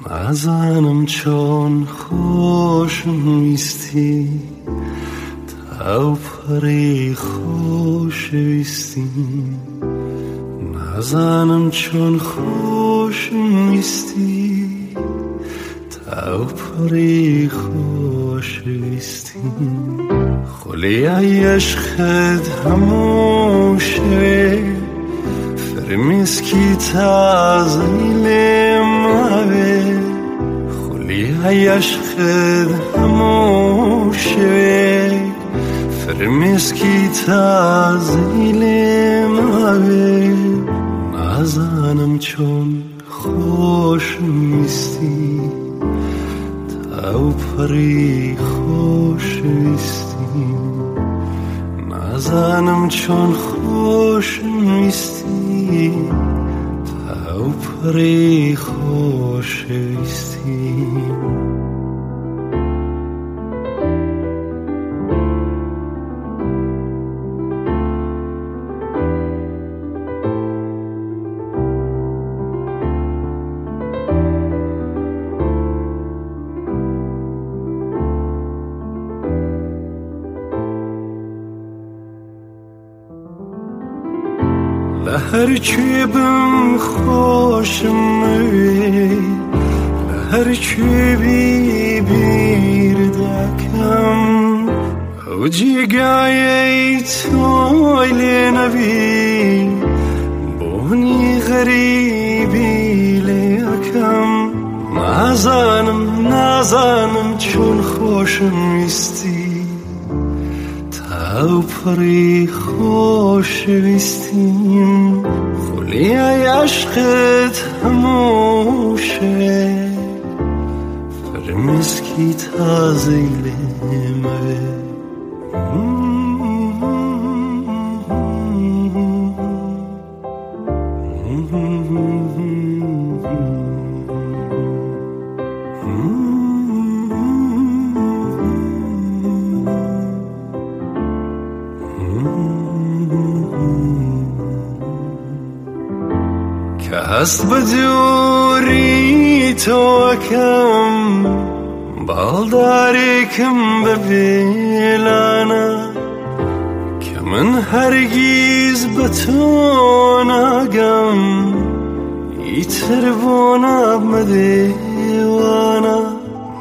نزنم چون خوشویستی تا پری خوشویستی نزنم چون خوشویستی تا پری خوشویستی خلی عشقت هموشه فرمیسکی تازیل ماوه خلی عشقت هموشه فرمیسکی تازیل ماوه نزنم چون خوشویستی تا پری خوشویستی نزنم چون خوشویستی تا پری خوشویستی لهر چی بم خوشم لهر چی بی بیردکم او جگای تویل نبی بونی غریبی لیکم نزنم چون خوشم ویستی تا پری خوشویستیم خلی عشقت هموشه فرمیسکی تازیل موه که هست بدوری تو کم بالداری کم ببیلانه که من هرگیز به تو نگم ایتر بونا مدیوانه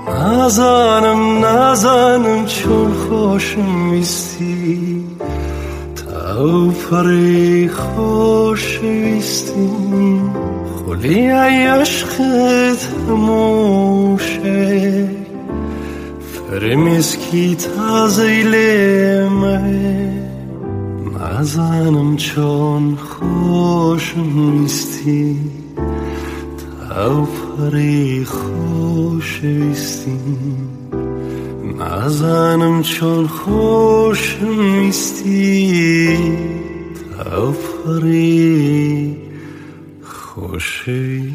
نزنم چون خوشم ویستی تا پری خوشویستی خلی عشقت هموشه فرمیسکی تازیل مه نزنم چون خوشم ویستی تا پری خوشویستی نزنم چون خوشم ویستی تا پری خوشویستی